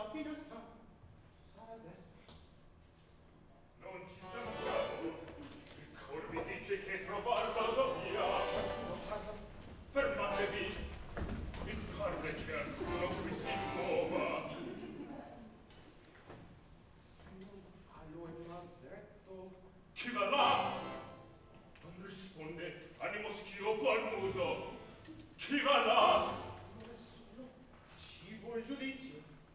finestra. Salves. Non ci siamo stato. Il cor mi dice che trovar vado via. Fermatevi. Mi pare che alcuno qui si muova. Allo e masetto. Chi va là? Non risponde. Animo schiopo al muso. Chi va là? Nessuno. Ci vuol giudizio.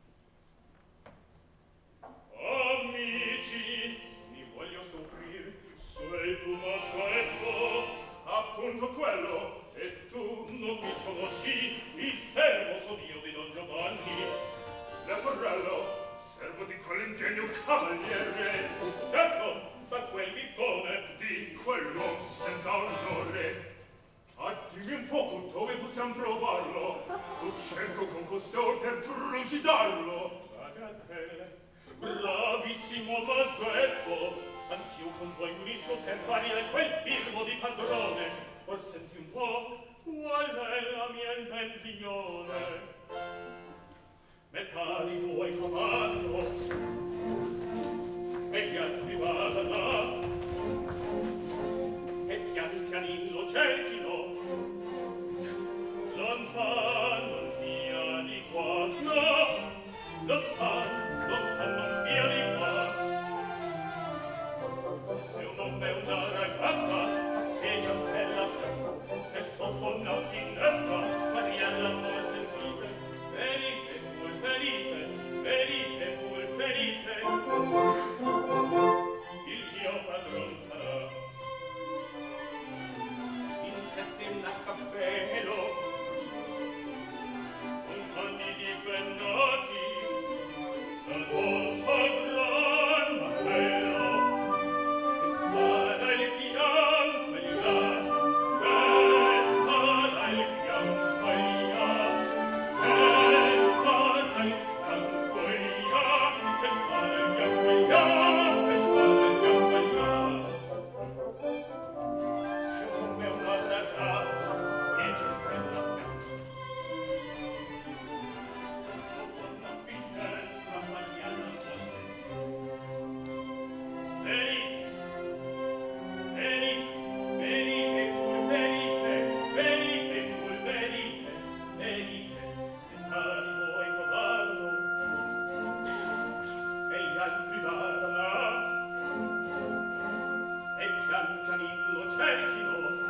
Amici, mi voglio scoprire. Sei tu masetto? Appunto quello. E tu non mi conosci? Il servo son io di Don Giovanni. Leporello, servo di quell'ingegno cavaliere. Ecco, da quel vippone. Di quell'uom senza onore. Dimmi un poco dove possiamo trovarlo. Lo cerco con costoro per trucidarlo. Bagatelle. Bravissimo masetto. Anch'io con voi unisco per variare quel birbo di padrone. Or senti un po' qual è la mia intenzione. Metà di voi trovato e gli altri vadano e pian pianino cerchino lontan non via di qua, no, lontan non via di qua. Se un uomo è una ragazza passeggia per la piazza, se sotto una finestra parla l'amore sentite, ferite pur ferite, ferite pur ferite, il mio padron sarà. In testa in cappello, con panni di pennati, dal polso gran mattero, e spada il fianco e là, e spada il fianco e là, e spada il fianco e là, e spada il fianco e là, e spada il fianco e là. Se un uomo è una ragazza, passeggia per la piazza, se sotto una finestra magliana venite, venite, venite pur venite, venite pur venite, venite, e cari voi godando, e gli altri vadano, e pian pianino cerchino,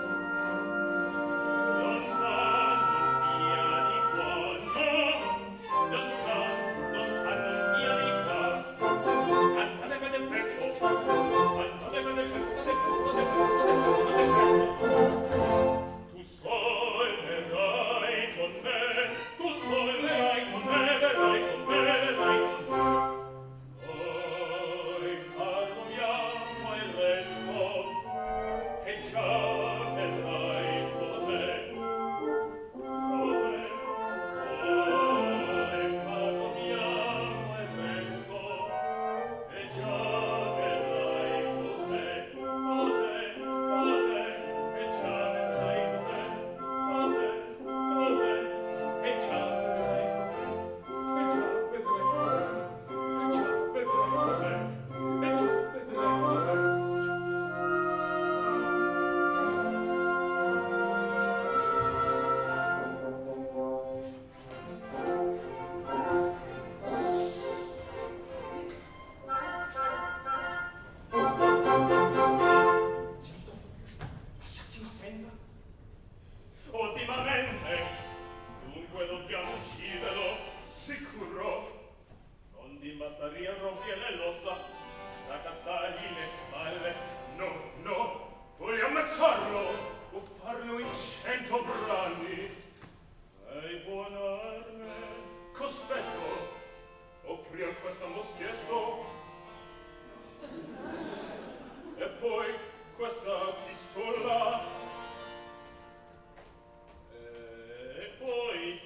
lontan non via di qua, no, lontan non via di qua. Andate vede presto, andate vede presto, andate presto, andate presto, andate presto. Tu sollerai con me, tu sollerai con me, verrai con me, verrai con me. Poi farlo bianco il resto, e già vedrai cos'è, cos'è. Poi farlo bianco il resto, e già vedrai cos'è, cos'è, cos'è, e già vedrai cos'è, cos'è, cos'è, e già vedrai cos'è, e già vedrai cos'è, e già vedrai cos'è, e già vedrai cos'è. Zitto, lasciati in senda. Ultimamente, dunque dobbiamo ucciderlo. Sicuro? Non ti bastaria rompere le ossa, fracassargli le spalle. No, no, voglio ammazzarlo o farlo in 100 brani. Hai buona arme. Cospetto, offri a questo moschietto. E poi questa pistola. E poi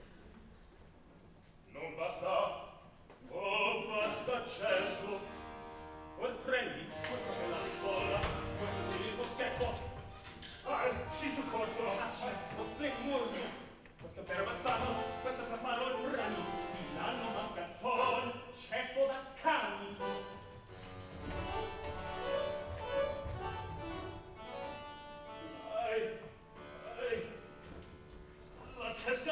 non basta. Oh, basta certo. Poi prendi questa bella pistola, questo è il moschetto. Ah, sì, soccorso.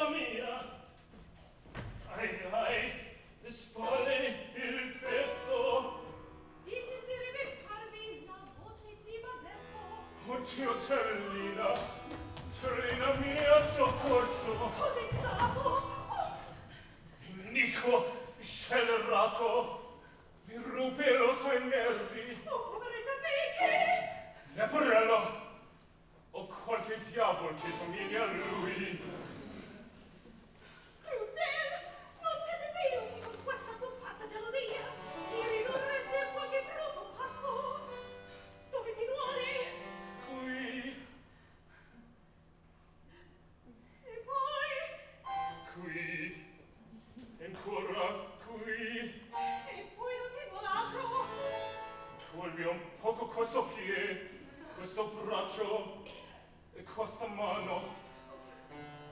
testa mia. Ai, ai, le spalle, il petto. Di sentirebbe parvi la voce di Basetto. Oddio, Terlina, Terlina mia, soccorso. Cos'è stato? Oh, Nico, scellerato, mi ruppe lo suoi nervi. oh poveretta Becky! Leporello, o qualche diavolo che somiglia a lui. Crudel, non te desidero che con questa tua pazza gelosia ti ridurresti a qualche brutto passo. Dove ti duole? Qui, E poi? qui, ancora qui. E poi non ti vuole altro? Tolmi un poco questo piede, questo braccio e questa mano.